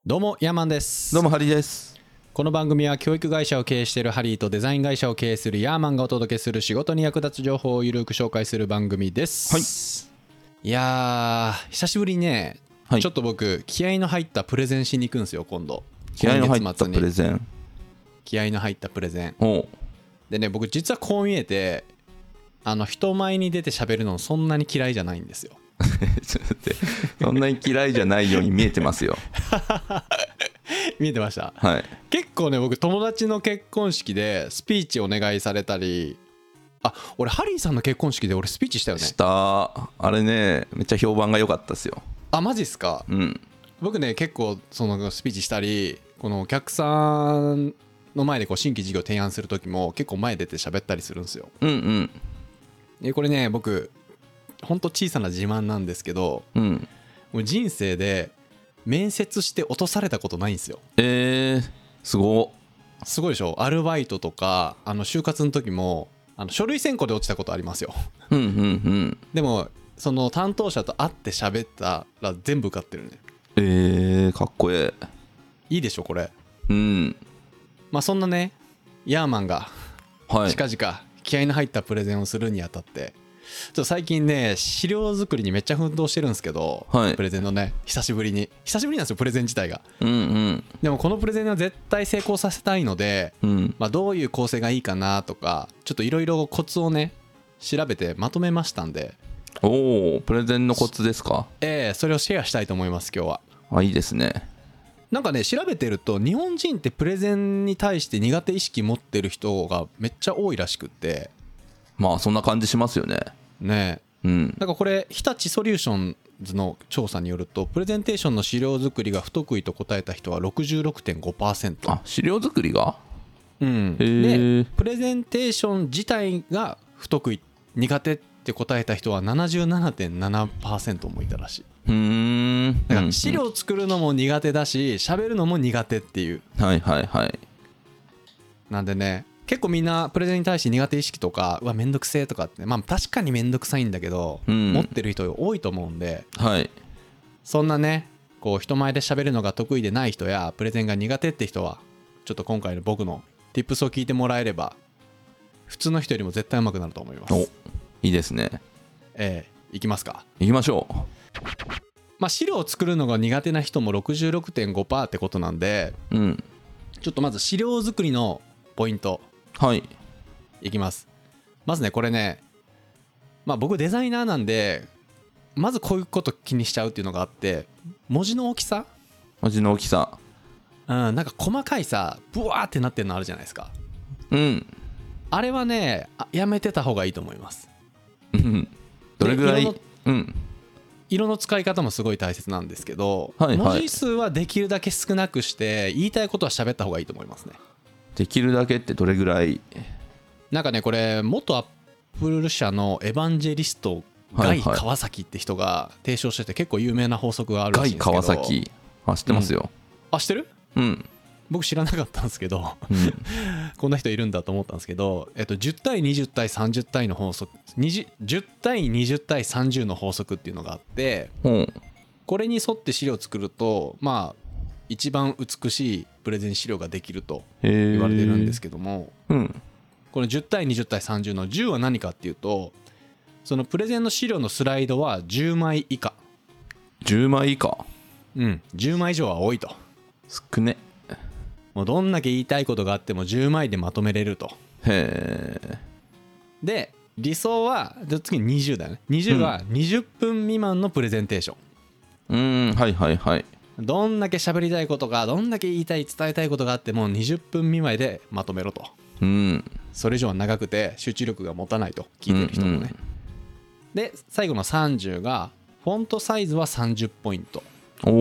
どうもヤーマンです。 どうもハリーです。 この番組は教育会社を経営しているハリーとデザイン会社を経営するヤーマンがお届けする仕事に役立つ情報をゆるく紹介する番組です。いやー久しぶりにね、ちょっと僕気合の入ったプレゼンしに行くんですよ今度。 気合の入ったプレゼン。 気合の入ったプレゼンでね、僕実はこう見えて人前に出て喋るのそんなに嫌いじゃないんですよ。 ちょっと待って、そんなに嫌いじゃないように見えてますよ。 見えてました。 はい。 結構ね僕友達の結婚式でスピーチお願いされたり、俺ハリーさんの結婚式で俺スピーチしたよね。 したあれね、めっちゃ評判が良かったですよ。 マジっすか。僕ね結構そのスピーチしたり、このお客さんの前でこう新規事業提案する時も結構前出て喋ったりするんですよ。これね僕ほんと小さな自慢なんですけど、もう人生で面接して落とされたことないんですよ。 すごいでしょ。アルバイトとか就活の時も書類選考で落ちたことありますよ。でもその担当者と会って喋ったら全部受かってるね。 かっこええ。 いいでしょこれ。そんなねヤーマンが近々気合いの入ったプレゼンをするにあたって、ちょっと最近ね資料作りにめっちゃ奮闘してるんですけど、プレゼンのね久しぶりなんですよプレゼン自体が。でもこのプレゼンは絶対成功させたいので、どういう構成がいいかなとかちょっといろいろコツをね調べてまとめましたんで。 プレゼンのコツですか。 それをシェアしたいと思います今日は。 いいですね。 なんかね調べてると日本人ってプレゼンに対して苦手意識持ってる人がめっちゃ多いらしくって、 そんな感じしますよね。なんかこれ日立ソリューションズの調査によると、プレゼンテーションの資料作りが不得意と答えた人は 66.5%。 資料作りがでプレゼンテーション自体が不得意苦手って答えた人は 77.7% もいたらしい。だから資料作るのも苦手だし喋るのも苦手っていう。なんでね結構みんなプレゼンに対して苦手意識とかめんどくせえとかって、確かにめんどくさいんだけど、持ってる人多いと思うんで、そんなねこう人前で喋るのが得意でない人やプレゼンが苦手って人はちょっと今回の僕の Tips を聞いてもらえれば普通の人よりも絶対上手くなると思います。 いいですね。 いきますか。 いきましょう。資料を作るのが苦手な人も 66.5% ってことなんで、ちょっとまず資料作りのポイントいきます。まずねこれね僕デザイナーなんでまずこういうこと気にしちゃうっていうのがあって、文字の大きさ。なんか細かいさブワーってなってるのあるじゃないですか。あれはねやめてた方がいいと思います。 どれぐらい色の使い方もすごい大切なんですけど、文字数はできるだけ少なくして言いたいことは喋った方がいいと思いますね。 できるだけってどれぐらい。 なんかねこれ元アップル社のエヴァンジェリストガイ川崎って人が提唱してて結構有名な法則があるらしいんですけど。 ガイ川崎知ってますよ。 知ってる？僕知らなかったんですけど、こんな人いるんだと思ったんですけど、10対20対30対の法則、10対20対30の法則っていうのがあって、これに沿って資料を作ると一番美しいプレゼン資料ができると言われてるんですけども、この10対20対30の10は何かっていうと、そのプレゼンの資料のスライドは10枚以下。 10枚以下。 10枚以上は多いと。 少ね。 もうどんだけ言いたいことがあっても10枚でまとめれると。で理想は次20だよね。20は20分未満のプレゼンテーション。どんだけ喋りたいことがどんだけ言いたい伝えたいことがあっても20分未満でまとめろと。それ以上は長くて集中力が持たないと、聞いてる人もね。で最後の30がフォントサイズは30ポイント。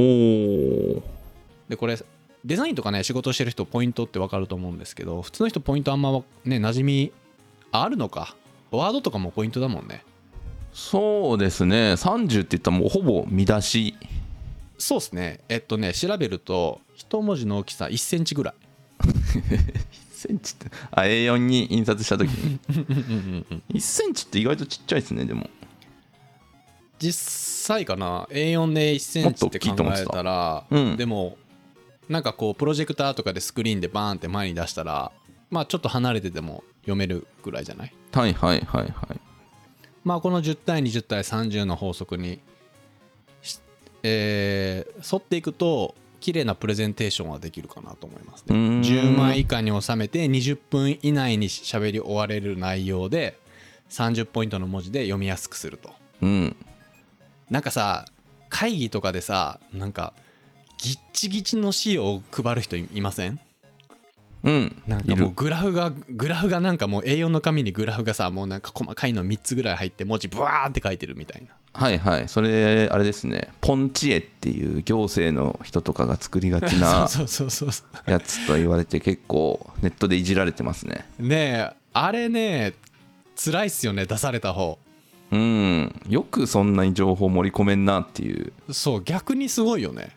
でこれデザインとかね仕事してる人ポイントって分かると思うんですけど、普通の人ポイントあんまね馴染みあるのか。ワードとかもポイントだもんね。 そうですね。30って言ったらもうほぼ見出し。 そうですね。調べると一文字の大きさ1センチぐらい。 1センチってA4 に印刷した時に1センチって意外とちっちゃいですね。でも実際かな A4 で1センチって考えたら、でもなんかこうプロジェクターとかでスクリーンでバーンって前に出したら、まあちょっと離れてても読めるぐらいじゃない？ はいはいはいはい。 まあこの10対20対30の法則に沿っていくと綺麗なプレゼンテーションはできるかなと思いますね。10枚以下に収めて20分以内に喋り終われる内容で30ポイントの文字で読みやすくすると。なんかさ、会議とかでさ、なんかギッチギチの資料を配る人いません？なんかもうグラフがなんかもう A4 の紙にグラフがさ、もうなんか細かいの3つぐらい入って文字ブワーって書いてるみたいな。 はいはい、それあれですね、ポンチエっていう行政の人とかが作りがちなやつと言われて結構ネットでいじられてますね。 ねえ、あれね辛いっすよね、出された方。 よくそんなに情報盛り込めんなっていう。 そう、逆にすごいよね。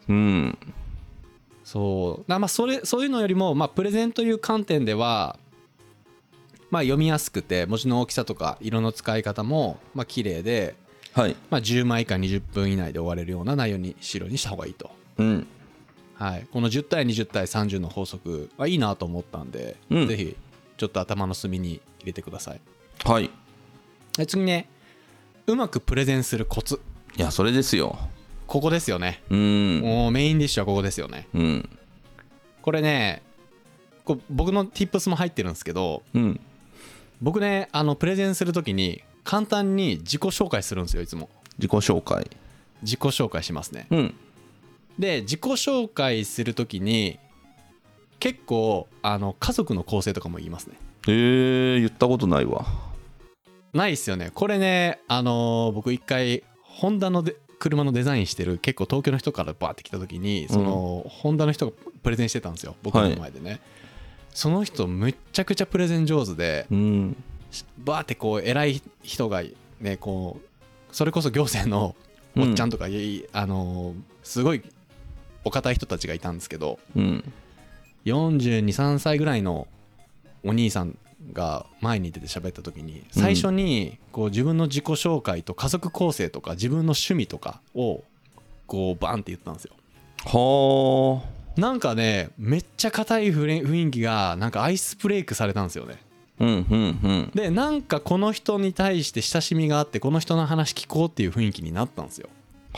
そうまあそういうのよりも、まあ、プレゼンという観点では、まあ、読みやすくて文字の大きさとか色の使い方もまあ綺麗で、 はい、 まあ、10枚以下20分以内で終われるような内容に白にした方がいいと。はい、この10対20対30の法則はいいなと思ったんで、ぜひちょっと頭の隅に入れてください。 はい。 次ね、うまくプレゼンするコツ。 いや、それですよ。 ここですよね。もうメインディッシュはここですよね。これね、僕の Tips も入ってるんですけど、僕ね、プレゼンするときに簡単に自己紹介するんですよ、いつも。 自己紹介しますね。 で、自己紹介するときに結構家族の構成とかも言いますね。 言ったことないわ。 ないっすよね。これね、僕一回ホンダの車のデザインしてる結構東京の人からバーって来た時に、そのホンダの人がプレゼンしてたんですよ、僕の前でね。その人むっちゃくちゃプレゼン上手で、バーってこう偉い人がね、こうそれこそ行政のおっちゃんとか、すごいお堅い人たちがいたんですけど、42、3歳ぐらいのお兄さんが前に出て喋った時に、最初にこう自分の自己紹介と家族構成とか自分の趣味とかをこうバンって言ったんですよ。 はあ。なんかね、めっちゃ硬い雰囲気がなんかアイスブレイクされたんですよね。で、なんかこの人に対して親しみがあって、この人の話聞こうっていう雰囲気になったんですよ。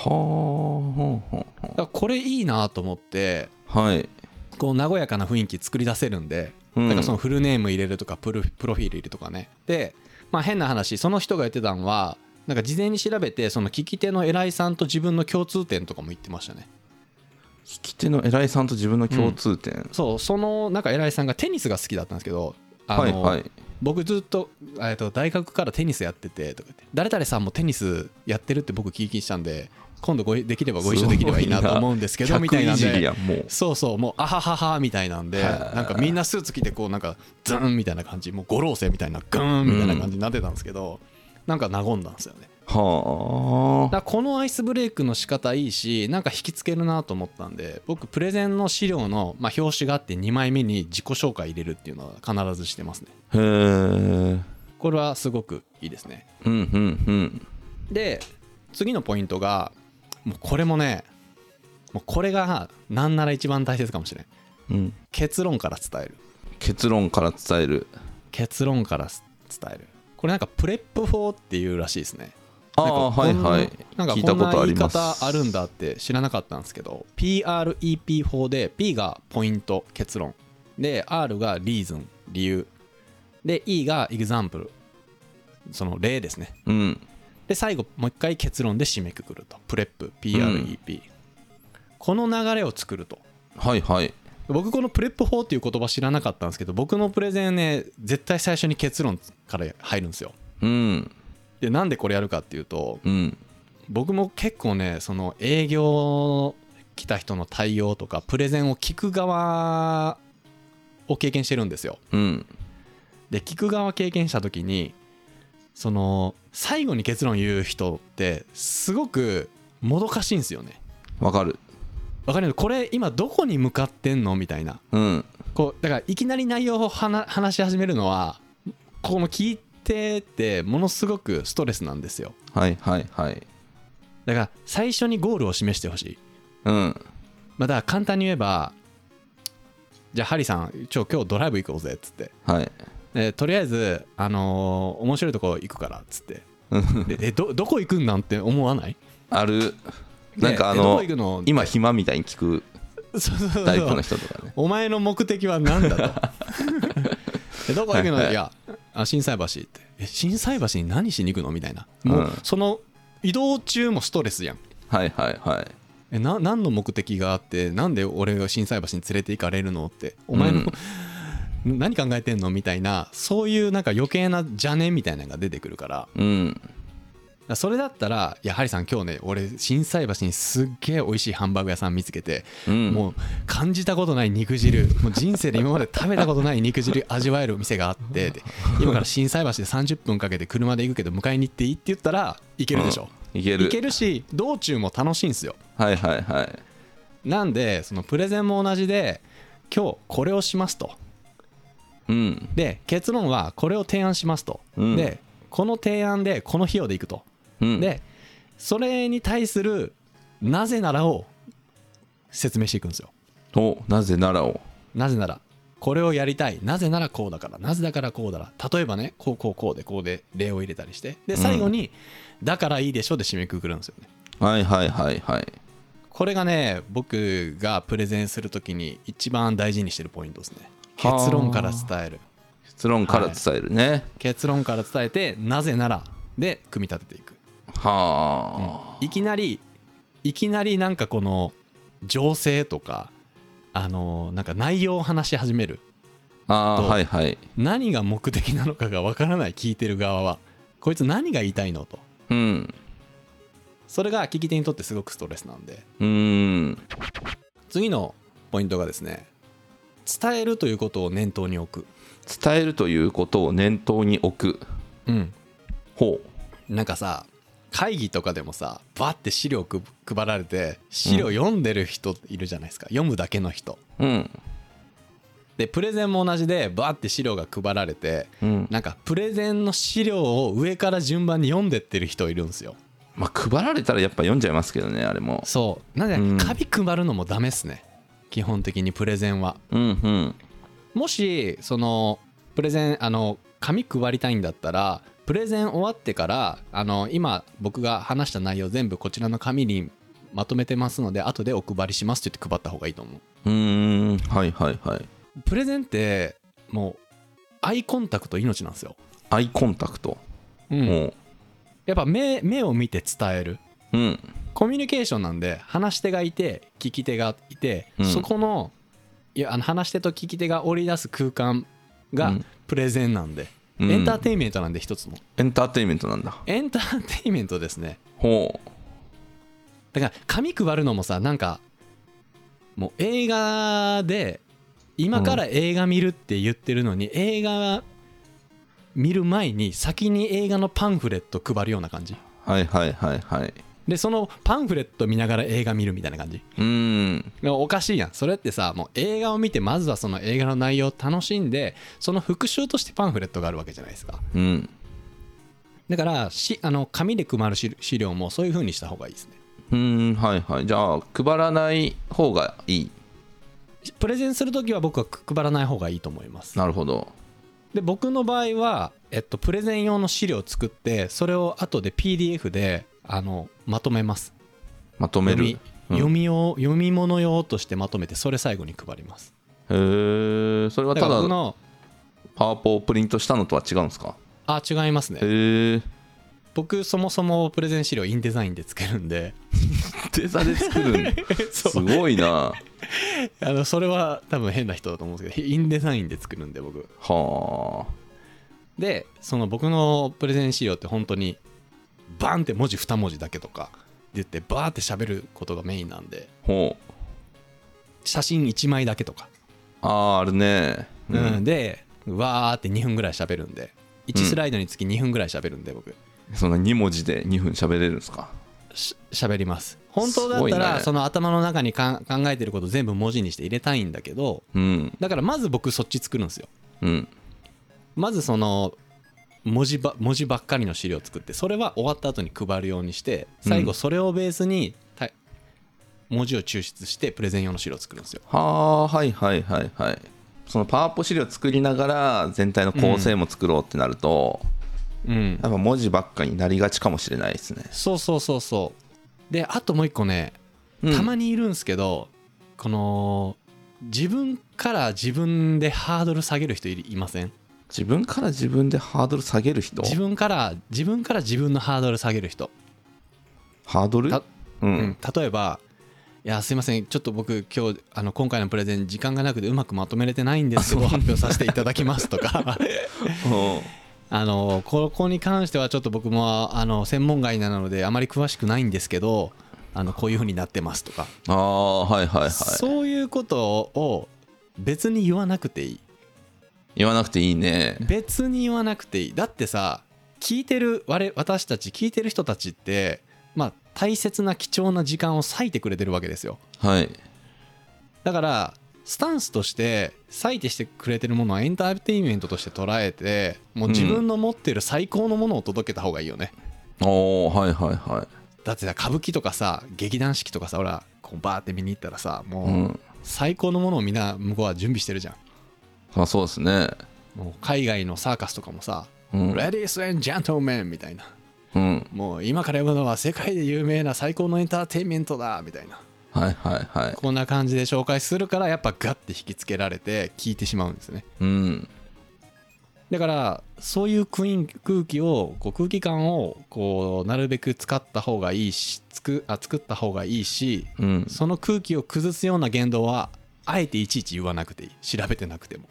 だからこれいいなと思って、こう和やかな雰囲気作り出せるんで、だからそのフルネーム入れるとかプロフィール入れるとかね。で、まあ変な話、その人が言ってたのはなんか事前に調べて、その聞き手の偉いさんと自分の共通点とかも言ってましたね。 聞き手の偉いさんと自分の共通点、 そう、そのなんか偉いさんがテニスが好きだったんですけど、僕ずっと大学からテニスやっててとか言って、誰々さんもテニスやってるって僕聞きしたんで、今度できればご一緒できればいいなと思うんですけどみたいなんで、そうもうあはははみたいなんで、なんかみんなスーツ着てこうなんかズンみたいな感じ、もう五老星みたいなグーンみたいな感じになってたんですけど、なんか和んだんですよね。だからこのアイスブレイクの仕方いいし、なんか引きつけるなと思ったんで、僕プレゼンの資料のまあ表紙があって2枚目に自己紹介入れるっていうのは必ずしてますね。これはすごくいいですね。で、次のポイントが、もうこれもね、もうこれがなんなら一番大切かもしれん。結論から伝える。結論から伝える。これなんかプレップ4っていうらしいですね。なんかこんな言い方あるんだって知らなかったんですけど、 PREP4 で P がポイント結論で、 R がリーズン理由で、 E がエグザンプルその例ですね。で最後もう一回結論で締めくくると。プレップ PREP、この流れを作ると。僕このプレップ4っていう言葉知らなかったんですけど、僕のプレゼンね、絶対最初に結論から入るんですよ。で、なんでこれやるかっていうと、僕も結構ね、その営業来た人の対応とかプレゼンを聞く側を経験してるんですよ。で、聞く側経験した時に、その最後に結論言う人ってすごくもどかしいんですよね。わかる。これ今どこに向かってんのみたいな、こうだからいきなり内容を話し始めるのは、この聞いてってものすごくストレスなんですよ。だから最初にゴールを示してほしい。 まあだから簡単に言えば、じゃあハリさん今日ドライブ行こうぜっつって、 はい、 でとりあえず面白いとこ行くからっつってでどこ行くんなんて思わない？ ある。なんかどこ行くの今暇みたいに聞くタイプの人とかね。 お前の目的は何だとどこ行くの？はいはい、いや心斎橋って心斎橋に何しに行くのみたいな、もうその移動中もストレスやん。 はいはいはい。 何の目的があってなんで俺が心斎橋に連れて行かれるのってお前の、何考えてんのみたいな、そういうなんか余計な邪念みたいなのが出てくるから、それだったらいやハリさん今日ね俺心斎橋にすっげえ美味しいハンバーグ屋さん見つけて、もう感じたことない肉汁、もう人生で今まで食べたことない肉汁味わえる店があってで今から心斎橋で30分かけて車で行くけど迎えに行っていいって言ったらいけるでしょ。いけるし道中も楽しいんですよ。 はいはいはい。 なんでそのプレゼンも同じで今日これをしますと、で結論はこれを提案しますと、でこの提案でこの費用でいくと、でそれに対するなぜならを説明していくんですよ。 なぜならを、 なぜならこれをやりたい、なぜならこうだから、なぜだからこうだら、例えばねこうで例を入れたりして、で最後に、だからいいでしょで締めくくるんですよね。 はいはいはいはい。 これがね僕がプレゼンするときに一番大事にしてるポイントですね。結論から伝える。 結論から伝えるね、はい、 結論から伝えてなぜならで組み立てていく。いきなりなんかこの情勢とかなんか内容を話し始めると、 はいはい、 何が目的なのかがわからない。聞いてる側はこいつ何が言いたいのと、それが聞き手にとってすごくストレスなんで。次のポイントがですね、伝えるということを念頭に置く。 伝えるということを念頭に置く。 なんかさ会議とかでもさバッて資料配られて資料読んでる人いるじゃないですか、読むだけの人、でプレゼンも同じでバッて資料が配られて、なんかプレゼンの資料を上から順番に読んでってる人いるんですよ。 配られたらやっぱ読んじゃいますけどね、あれも。 そうなんで、紙配るのもダメっすね基本的にプレゼンは。もしそのプレゼン紙配りたいんだったらプレゼン終わってから今僕が話した内容全部こちらの紙にまとめてますので後でお配りしますって言って配った方がいいと思う。 はいはいはい。 プレゼンってもうアイコンタクト命なんですよ。 アイコンタクト、 やっぱ目を見て伝える、コミュニケーションなんで話し手がいて聞き手がいて、そこの話し手と聞き手が織り出す空間がプレゼンなんで、エンターテインメントなんで一つのエンターテインメントなんだ。 エンターテインメントですね。だから紙配るのもさなんかもう映画で今から映画見るって言ってるのに、映画見る前に先に映画のパンフレット配るような感じ。 はいはいはいはい。 でそのパンフレット見ながら映画見るみたいな感じ。おかしいやんそれってさ。もう映画を見てまずはその映画の内容を楽しんでその復習としてパンフレットがあるわけじゃないですか。だから紙で配る資料もそういう風にした方がいいですね。 はいはい。じゃあ配らない方がいい。 プレゼンするときは僕は配らない方がいいと思います。 なるほど。 で僕の場合は、プレゼン用の資料を作ってそれを後で PDF でまとめます。 まとめる。 読み物用としてまとめてそれ最後に配ります。 へえ。それはただのパワポをプリントしたのとは違うんですか？ 違いますね。 へえ。 僕そもそもプレゼン資料インデザインで作るんでデザで作るんすごいな。 それは多分変な人だと思うんですけどインデザインで作るんで僕。でその僕のプレゼン資料って本当にバンって文字2文字だけとか言ってバーって喋ることがメインなんで、写真1枚だけとかあるね、 でわーって2分ぐらい喋るんで1スライドにつき2分ぐらい喋るんで僕。 そんな2文字で2分喋れるんですか？ 喋ります。本当だったらその頭の中に考えてること全部文字にして入れたいんだけど、だからまず僕そっち作るんですよ。まずその文字ばっかりの資料を作ってそれは終わった後に配るようにして最後それをベースに文字を抽出してプレゼン用の資料を作るんですよ。 はあ、はいはいはいはい。そのパワポ資料作りながら全体の構成も作ろうってなると、やっぱ文字ばっかになりがちかもしれないですね。 そうそうそうそう。であともう一個ね、たまにいるんですけど、この自分から自分でハードル下げる人いません？ 自分から自分でハードル下げる人？ 自分から自分のハードル下げる人。 ハードル？ 例えば、いやすいません、ちょっと僕今日今回のプレゼン時間がなくてうまくまとめれてないんですけど発表させていただきますとかここに関してはちょっと僕も専門外なのであまり詳しくないんですけどこういう風になってますとか、 はいはいはい、 そういうことを別に言わなくていい。 言わなくていいね。 別に言わなくていい。だってさ、私たち聞いてる人たちってまあ大切な貴重な時間を割いてくれてるわけですよ。 はい。 だからスタンスとして割いてしてくれてるものはエンターテインメントとして捉えて、もう自分の持ってる最高のものを届けた方がいいよね。 はいはいはい。 だってさ、歌舞伎とかさ劇団四季とかさ、ほらこうバーって見に行ったらさ、もう最高のものをみんな向こうは準備してるじゃん。 そうですね。 もう海外のサーカスとかもさ、Ladies and Gentlemen みたいな、もう今から読むのは世界で有名な最高のエンターテインメントだみたいな、 はいはいはい、 こんな感じで紹介するからやっぱガッて引きつけられて聞いてしまうんですね。だからそういう空気を空気感をこうなるべく使った方がいいし、作った方がいいし、その空気を崩すような言動はあえていちいち言わなくていい。調べてなくても。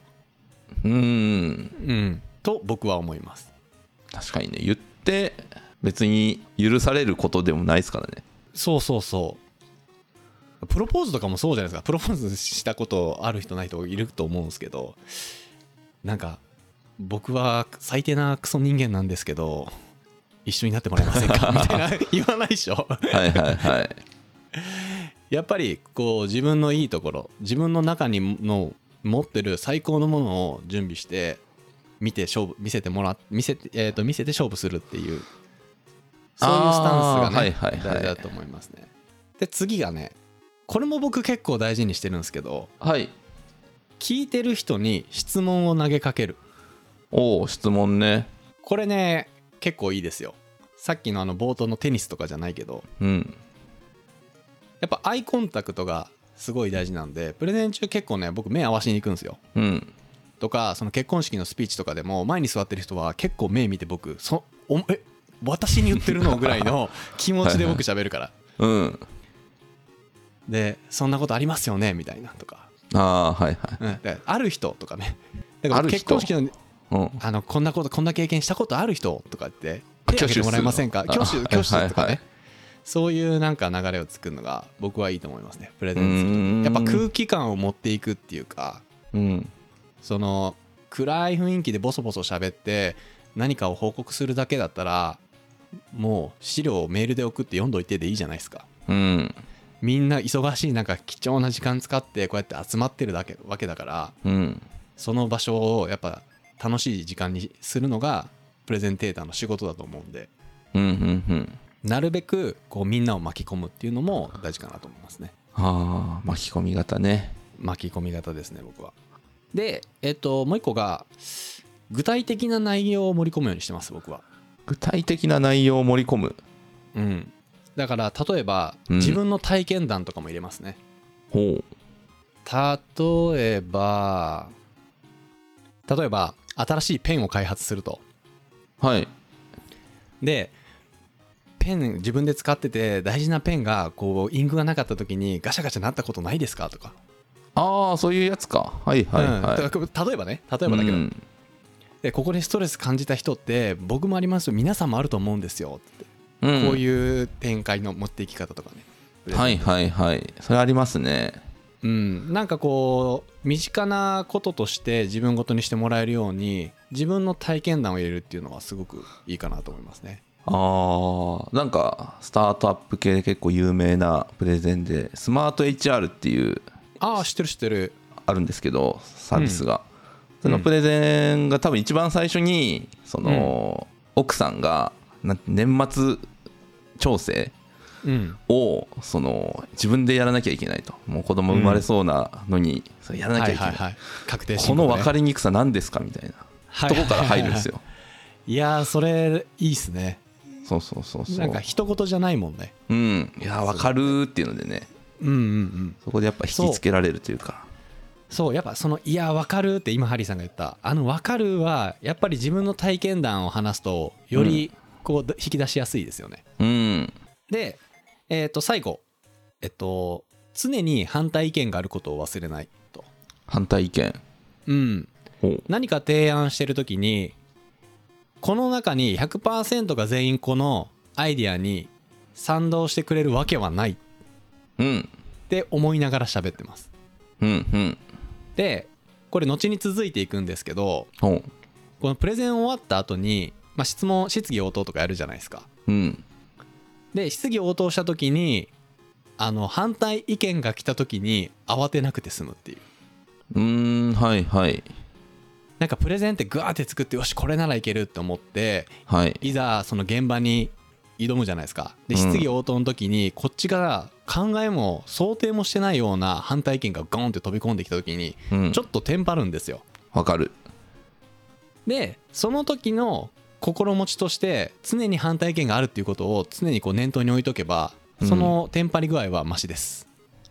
と僕は思います。 確かにね、言って別に許されることでもないですからね。 そうそうそう。プロポーズとかもそうじゃないですか。プロポーズしたことある人ない人いると思うんですけど、なんか僕は最低なクソ人間なんですけど一緒になってもらえませんかみたいな言わないでしょ。はいはいはい。やっぱりこう自分のいいところ、自分の中にの持ってる最高のものを準備して見せて勝負するっていう、そういうスタンスがね、大事だと思いますね。で次がね、これも僕結構大事にしてるんですけど、聞いてる人に質問を投げかける。 質問ね。 これね結構いいですよ。さっきの冒頭のテニスとかじゃないけど、やっぱアイコンタクトがすごい大事なんで、プレゼン中結構ね僕目合わしに行くんですよ。とかその結婚式のスピーチとかでも前に座ってる人は結構目見て僕私に言ってるのぐらいの気持ちで僕喋るから。でそんなことありますよねみたいなとか、ある人とかね、だから結婚式のこんな経験したことある人とかって手挙げてもらえませんか、挙手とかね、そういうなんか流れを作るのが僕はいいと思いますね。プレゼンやっぱ空気感を持っていくっていうか、その暗い雰囲気でボソボソ喋って何かを報告するだけだったら、もう資料をメールで送って読んどいてでいいじゃないですか。みんな忙しいなんか貴重な時間使ってこうやって集まってるわけだから、その場所をやっぱ楽しい時間にするのがプレゼンテーターの仕事だと思うんで、なるべくこうみんなを巻き込むっていうのも大事かなと思いますね。 巻き込み型ね。 巻き込み型ですね僕は。でもう一個が具体的な内容を盛り込むようにしてます僕は。 具体的な内容を盛り込む。 だから例えば、自分の体験談とかも入れますね。例えば新しいペンを開発すると。でペン自分で使ってて大事なペンがこうインクがなかった時にガシャガシャなったことないですかとか。 そういうやつか。例えばだけど、でここでストレス感じた人って僕もありますよ、皆さんもあると思うんですよって、こういう展開の持っていき方とかね。 それありますね。 なんかこう身近なこととして自分ごとにしてもらえるように自分の体験談を入れるっていうのはすごくいいかなと思いますね。 なんかスタートアップ系で結構有名なプレゼンでスマート HR っていう知ってるあるんですけど、サービスが、そのプレゼンが多分一番最初にその奥さんが年末調整をその自分でやらなきゃいけないと。もう子供生まれそうなのにそれやらなきゃいけない、 確定申告ね、 この分かりにくさ何ですかみたいなとこから入るんですよ。 いやーそれいいっすね。 そうそうそうそう、 なんか一言じゃないもんね。 いや分かるっていうのでね、そこでやっぱ引きつけられるというか、 そうやっぱそのいや分かるって今ハリーさんが言った分かるはやっぱり自分の体験談を話すとよりこう引き出しやすいですよね。で最後常に反対意見があることを忘れないと。 反対意見、 何か提案してる時にこの中に 100% が全員このアイディアに賛同してくれるわけはないって思いながら喋ってます。でこれ後に続いていくんですけど、このプレゼン終わった後に、質疑応答とかやるじゃないですか。で質疑応答した時に反対意見が来た時に慌てなくて済むっていう。なんかプレゼンってグワーって作ってよしこれならいけるって思って、いざその現場に挑むじゃないですか。で質疑応答の時にこっちが考えも想定もしてないような反対意見がゴーンって飛び込んできた時にちょっとテンパるんですよ。 わかる。 でその時の心持ちとして常に反対意見があるっていうことを常にこう念頭に置いとけばそのテンパり具合はマシです。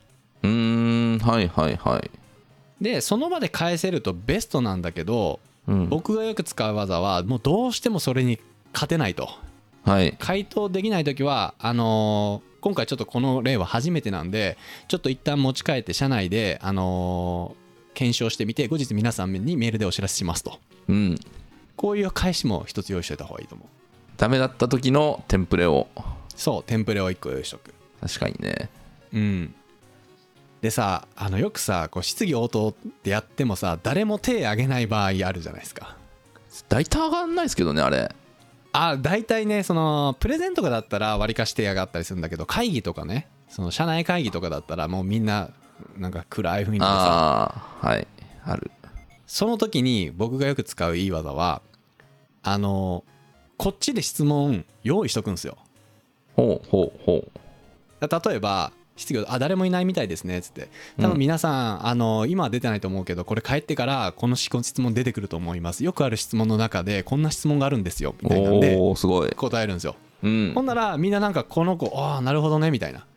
でその場で返せるとベストなんだけど、僕がよく使う技はもうどうしてもそれに勝てないと、回答できない時は今回ちょっとこの例は初めてなんでちょっと一旦持ち帰って社内で検証してみて後日皆さんにメールでお知らせしますと、こういう返しも一つ用意しておいた方がいいと思う。 ダメだった時のテンプレを、 そうテンプレを1個用意しとく。 確かにね。 でさよくさこう質疑応答ってやってもさ誰も手挙げない場合あるじゃないですか。 大体上がんないですけどねあれ。 大体ねそのプレゼンとかだったら割りかし手上がったりするんだけど会議とかねその社内会議とかだったらもうみんななんか暗い雰囲気でさある。その時に僕がよく使ういい技はこっちで質問用意しとくんですよ。例えば質疑誰もいないみたいですねっつって多分皆さん、今は出てないと思うけどこれ帰ってからこの質問出てくると思います。よくある質問の中でこんな質問があるんですよみたいなんで答えるんですよ。ほんならみんななんかこの子なるほどねみたいな、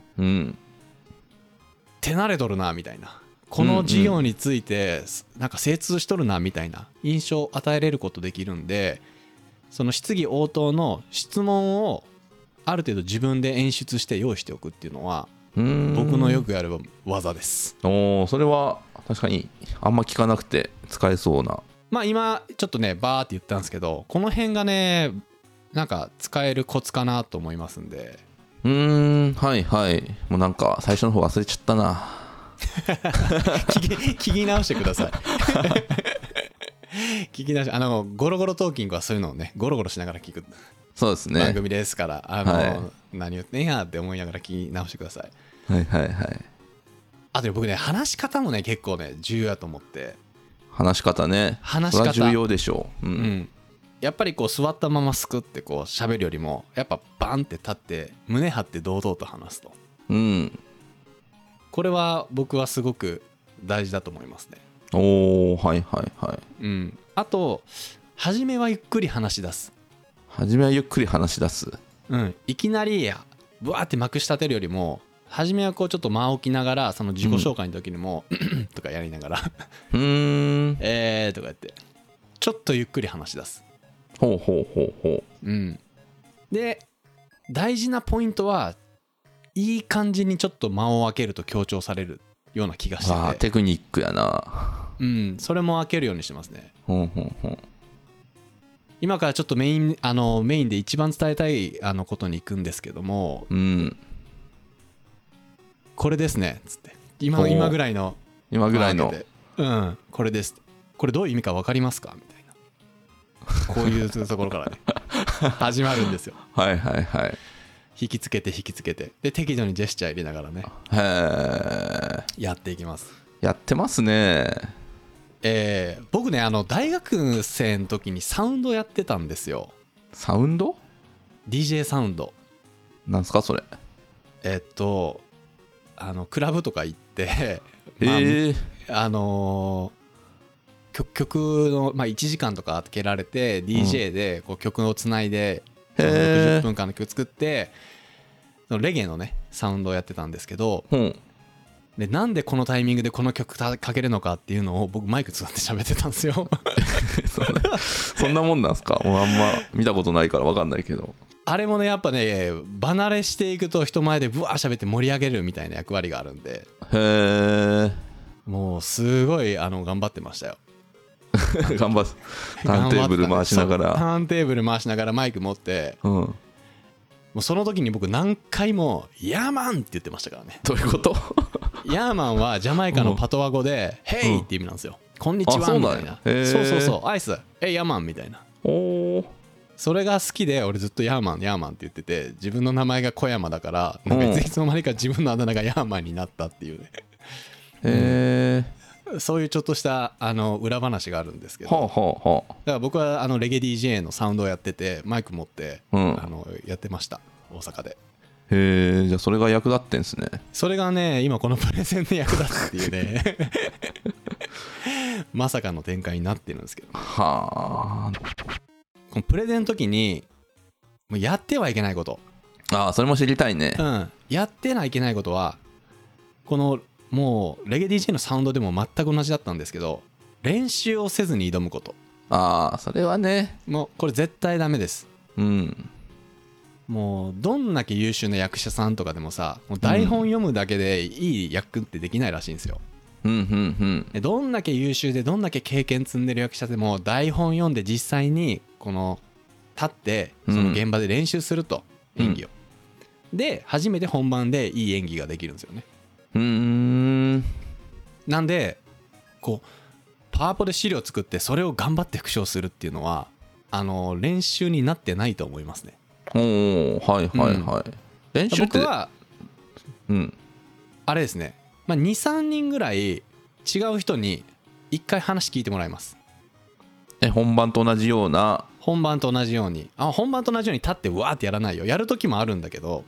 手慣れとるなみたいな、この事業についてなんか精通しとるなみたいな印象を与えれることできるんで、その質疑応答の質問をある程度自分で演出して用意しておくっていうのは僕のよくやる技です。 それは確かにあんま聞かなくて使えそうな。 今ちょっとねバーって言ったんですけどこの辺がねなんか使えるコツかなと思いますんで。 もうなんか最初の方忘れちゃったな聞き直してください聞き直しゴロゴロトーキングはそういうのをねゴロゴロしながら聞くそうですね番組ですから何言ってんやって思いながら聞き直してください。あと僕ね話し方もね結構ね重要だと思って。 話し方ね、それは重要でしょう。 やっぱりこう座ったまますくってこう喋るよりもやっぱバンって立って胸張って堂々と話すと、これは僕はすごく大事だと思いますね。あと初めはゆっくり話し出す。いきなりブワーってまくし立てるよりも初めはこうちょっと間を置きながらその自己紹介の時にも、とかやりながらとかやってちょっとゆっくり話し出す。で大事なポイントはいい感じにちょっと間を空けると強調されるような気がしてて、 テクニックやな。 それも空けるようにしてますね。今からちょっとメインで一番伝えたいことに行くんですけども、これですねつって今ぐらいのこれです。これどういう意味か分かりますかみたいなこういうところからね始まるんですよ。引きつけてで適度にジェスチャー入れながらねやっていきます。 やってますね。 僕ね大学生の時にサウンドやってたんですよ。 サウンド？ DJ サウンド。 なんすかそれ。 クラブとか行って、曲の、1時間とか空けられて DJ でこう曲をつないで60分間の曲作ってそのレゲエのねサウンドをやってたんですけど、でなんでこのタイミングでこの曲かけるのかっていうのを僕マイク使って喋ってたんですよそんなもんなんすか？もうあんま見たことないから分かんないけど、 あれもねやっぱね離れしていくと人前でブワー喋って盛り上げるみたいな役割があるんで、もうすごい頑張ってましたよ頑張ってターンテーブル回しながら、 ターンテーブル回しながらマイク持って、もうその時に僕何回もヤーマンって言ってましたからね。 どういうこと？ ヤーマンはジャマイカのパトワ語でヘイって意味なんですよ。こんにちはみたいな。そうアイスヤーマンみたいな。それが好きで俺ずっとヤーマンって言ってて、自分の名前が小山だからなんかいつの間にか自分のあだ名がヤーマンになったっていうね。そういうちょっとした裏話があるんですけど、だから僕はレゲエ DJ のサウンドをやっててマイク持って、やってました大阪で。 へえ、じゃあそれが役立ってんすね。 それがね今このプレゼンで役立つっていうねまさかの展開になってるんですけど、 はあ。 このプレゼンの時にもうやってはいけないこと、 それも知りたいね。 やってはいけないことはこのもうレゲエ DJ のサウンドでも全く同じだったんですけど、練習をせずに挑むこと。 それはねもうこれ絶対ダメです。もうどんだけ優秀な役者さんとかでもさ、もう台本読むだけでいい役ってできないらしいんですよ。どんだけ優秀でどんだけ経験積んでる役者でも台本読んで実際にこの立ってその現場で練習すると、演技を、で初めて本番でいい演技ができるんですよね。なんでこうパワポで資料作ってそれを頑張って復唱するっていうのは練習になってないと思いますね。練習って僕はあれですね、2,3 人ぐらい違う人に1回話聞いてもらいます。 本番と同じように本番と同じように立ってわーってやらないよ。やる時もあるんだけど、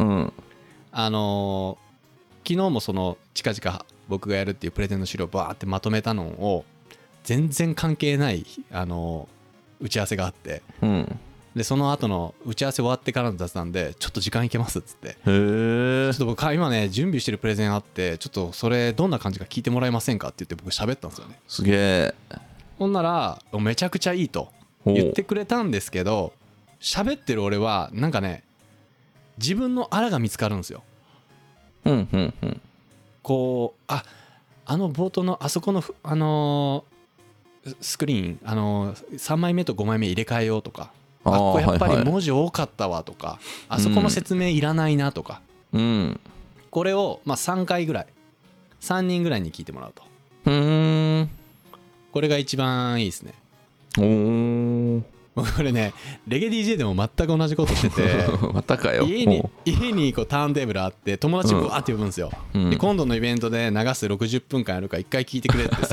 昨日もその近々僕がやるっていうプレゼンの資料をバーってまとめたのを全然関係ない打ち合わせがあって、でその後の打ち合わせ終わってからの雑談でちょっと時間いけますっつって、ちょっと僕今ね準備してるプレゼンあってちょっとそれどんな感じか聞いてもらえませんかって言って僕喋ったんですよね。 すげえ。 ほんならめちゃくちゃいいと言ってくれたんですけど、喋ってる俺はなんかね自分のあらが見つかるんですよ。こう冒頭のあそこのスクリーン3枚目と5枚目入れ替えようとか、これやっぱり文字多かったわとか、あそこの説明いらないなとか、これを3回ぐらい3人ぐらいに聞いてもらうと、これが一番いいですね。これねレゲエ DJ でも全く同じことしててまたかよ。 家にこうターンテーブルあって友達ブワーって呼ぶんですよ、で今度のイベントで流す60分間やるから1回聞いてくれって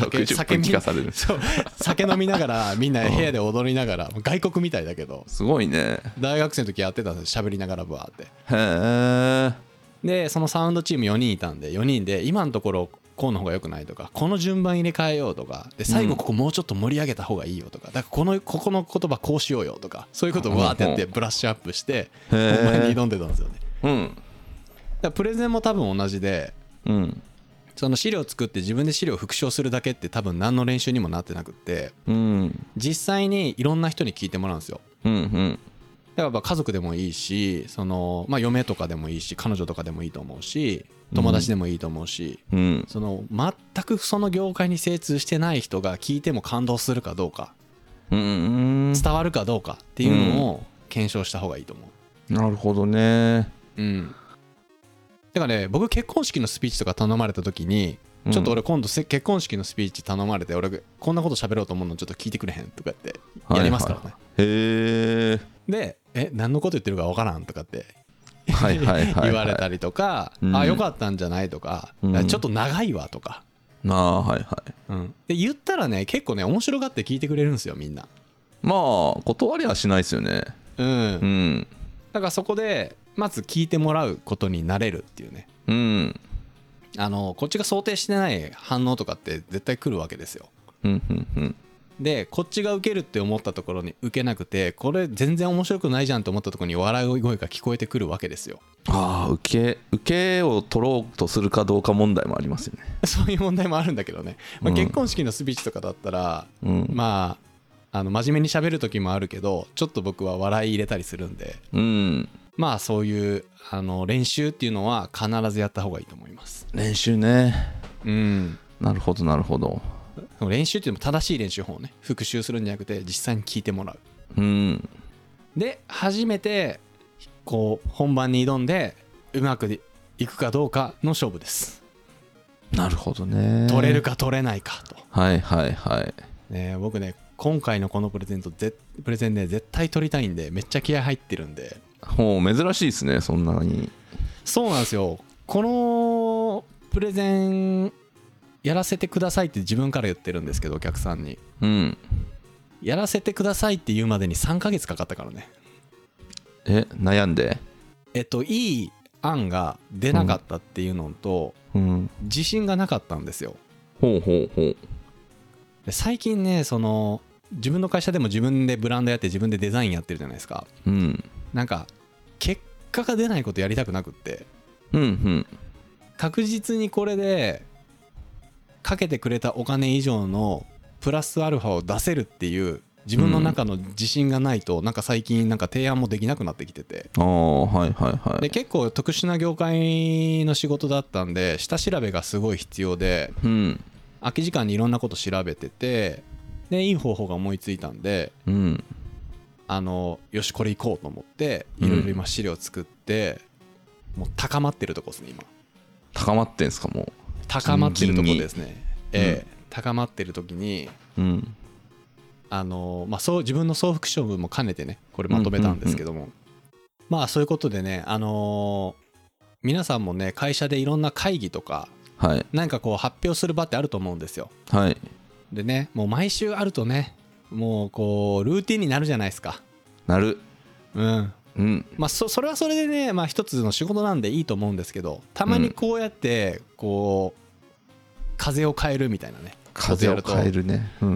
酒飲みながらみんな部屋で踊りながら外国みたいだけどすごいね。 大学生の時やってたんですよ、喋りながらブワーって。 へえ。 でそのサウンドチーム4人いたんで4人で今のところこうの方が良くないとか、この順番入れ替えようとかで最後ここもうちょっと盛り上げた方がいいよとか、だからここの言葉こうしようよとか、そういうことをわーってやってブラッシュアップして本番に挑んでたんですよね。だからプレゼンも多分同じで、その資料作って自分で資料を復唱するだけって多分何の練習にもなってなくって、実際にいろんな人に聞いてもらうんですよ。だから家族でもいいし嫁とかでもいいし彼女とかでもいいと思うし友達でもいいと思うし、全くその業界に精通してない人が聞いても感動するかどうか、伝わるかどうかっていうのを検証した方がいいと思う。 なるほどね。 だからね僕結婚式のスピーチとか頼まれた時にちょっと俺今度結婚式のスピーチ頼まれて俺こんなこと喋ろうと思うのちょっと聞いてくれへんとかってやりますからね。 へえ。 で何のこと言ってるか分からんとかって言われたりとか、よかったんじゃないとか、ちょっと長いわとか、で言ったらね結構ね面白がって聞いてくれるんですよみんな。 断りはしないですよね。 だからそこでまず聞いてもらうことになれるっていうね。 うん。 こっちが想定してない反応とかって絶対来るわけですよ。 うんうんうん。 でこっちが受けるって思ったところに受けなくて、これ全然面白くないじゃんと思ったところに笑い声が聞こえてくるわけですよ。 ああ、受けを取ろうとするかどうか問題もありますよね。 そういう問題もあるんだけどね、まあ、結婚式のスピーチとかだったら、うん、まあ真面目に喋る時もあるけど、ちょっと僕は笑い入れたりするんで、 うん、 まあそういう練習っていうのは必ずやった方がいいと思います。 練習ね。 うん。 なるほどなるほど。 練習っていうのも正しい練習法をね、復習するんじゃなくて実際に聞いてもらう。 うん。 で初めてこう本番に挑んでうまくいくかどうかの勝負です。 なるほどね。 取れるか取れないかと。 はいはいはい。 ね、僕ね今回のこのプレゼンね絶対取りたいんで、めっちゃ気合入ってるんで。 ほう、珍しいですね、そんなに。 そうなんですよ。このプレゼンやらせてくださいって自分から言ってるんですけど、お客さんに、 うん、 やらせてくださいって言うまでに3ヶ月かかったからね。 悩んでいい案が出なかったっていうのと、 うん、 自信がなかったんですよ。 ほうほうほう。 で最近ね、自分の会社でも自分でブランドやって自分でデザインやってるじゃないですか、 うん、 なんか結果が出ないことやりたくなくって、 うんうん、 確実にこれでかけてくれたお金以上のプラスアルファを出せるっていう自分の中の自信がないと、なんか最近なんか提案もできなくなってきてて、 はいはいはい。 で結構特殊な業界の仕事だったんで下調べがすごい必要で、 うん、 空き時間にいろんなこと調べてて、でいい方法が思いついたんで、 うん、 よしこれ行こうと思っていろいろ今資料作って、もう高まってるとこですね今。 高まってんすか？もう高まってるとこですね。高まってる時に、 うん、 そう自分の総復習も兼ねてねこれまとめたんですけども、まあそういうことでね、皆さんもね会社でいろんな会議とか、 はい、 何かこう発表する場ってあると思うんですよ。 はい。 でね、もう毎週あるとね、もうこうルーティンになるじゃないですか。 なる。 うんうん。 まあそれはそれでね、まあ一つの仕事なんでいいと思うんですけど、たまにこうやってこう風を変えるみたいなね、 風を変えるね。 うん、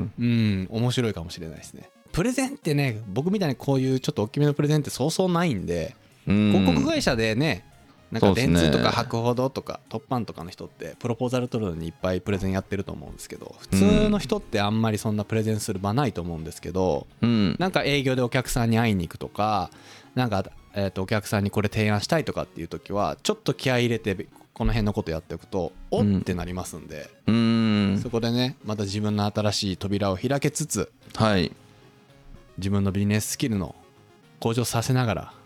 面白いかもしれないですね。プレゼンってね、僕みたいにこういうちょっと大きめのプレゼンってそうそうないんで、広告会社でね、なんか電通とか博報堂とかトッパンとかの人ってプロポーザル取るのにいっぱいプレゼンやってると思うんですけど、普通の人ってあんまりそんなプレゼンする場ないと思うんですけど、なんか営業でお客さんに会いに行くとか、なんかお客さんにこれ提案したいとかっていう時はちょっと気合い入れてこの辺のことやっておくとおってなりますんで、そこでねまた自分の新しい扉を開けつつ、 はい、 自分のビジネススキルの向上させながら、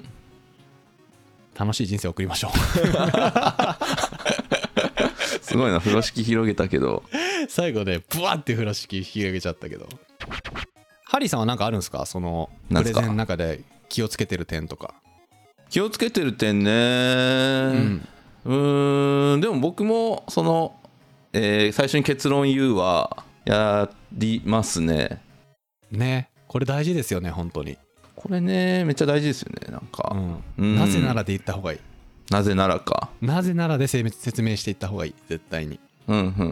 楽しい人生を送りましょうすごいな、風呂敷広げたけど最後でブワーって風呂敷広げちゃったけど、ハリーさんは何かあるんですか？そのプレゼンの中で気をつけてる点とか。 気をつけてる点ね、でも僕もその、最初に結論言うはやりますね。 ね、これ大事ですよね本当に。 これねめっちゃ大事ですよね。なんか、 なぜならで言った方がいい。 なぜならか。 なぜならで説明していった方がいい、絶対に。 だ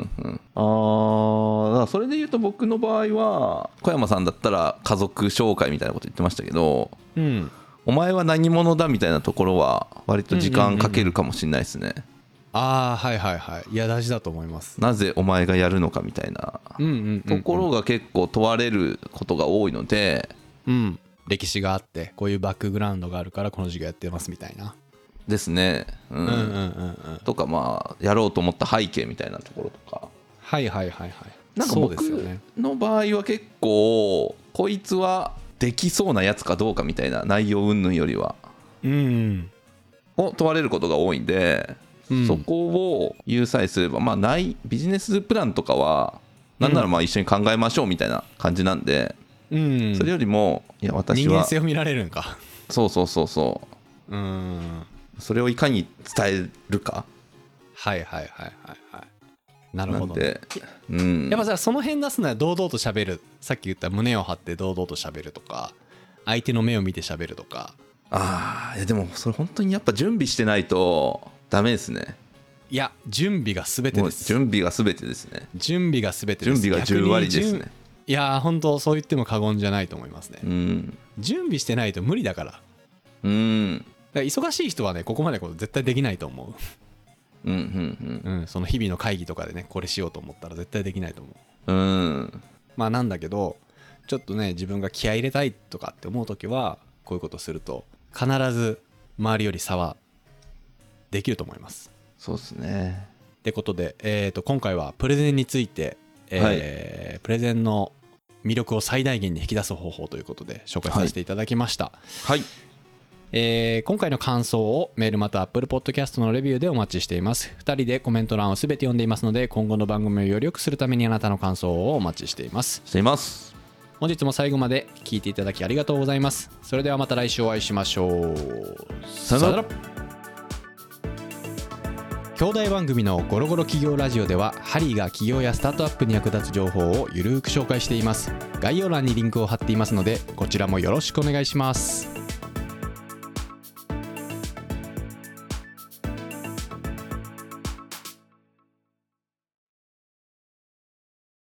からそれで言うと僕の場合は小山さんだったら家族紹介みたいなこと言ってましたけど、お前は何者だみたいなところは割と時間かけるかもしれないですね。 はいはいはい。いや大事だと思います。 なぜお前がやるのかみたいなところが結構問われることが多いので、 歴史があってこういうバックグラウンドがあるからこの授業やってますみたいなですね。とかまあやろうと思った背景みたいなところとか。 はいはいはいはい。 なんか僕の場合は結構こいつはできそうなやつかどうかみたいな内容云々よりはを問われることが多いんで、そこを言うさえすればまあビジネスプランとかはなんならまあ一緒に考えましょうみたいな感じなんで、それよりもいや私は人間性を見られるんか。 そうそれをいかに伝えるか。 はいはいはいはいはい。なるほど、ね。 やっぱさその辺出すのは堂々と喋る。さっき言った胸を張って堂々と喋るとか、相手の目を見て喋るとか。 いやでもそれ本当にやっぱ準備してないとダメですね。 いや準備が全てです。 準備が全てですね。 準備が全てです。 準備が10割ですね。 いや本当そう言っても過言じゃないと思いますね。準備してないと無理だから。だから忙しい人はねここまで絶対できないと思う。その日々の会議とかでねこれしようと思ったら絶対できないと思う。まあなんだけどちょっとね自分が気合い入れたいとかって思う時はこういうことすると必ず周りより差はできると思います。 そうですね。 ってことで、今回はプレゼンについて、プレゼンの魅力を最大限に引き出す方法ということで紹介させていただきました。今回の感想をメールまたは Apple Podcast のレビューでお待ちしています。2人でコメント欄をすべて読んでいますので今後の番組をより良くするためにあなたの感想をお待ちしています。本日も最後まで聞いていただきありがとうございます。それではまた来週お会いしましょう。さよなら。兄弟番組のゴロゴロ企業ラジオではハリーが企業やスタートアップに役立つ情報をゆるーく紹介しています。概要欄にリンクを貼っていますのでこちらもよろしくお願いします。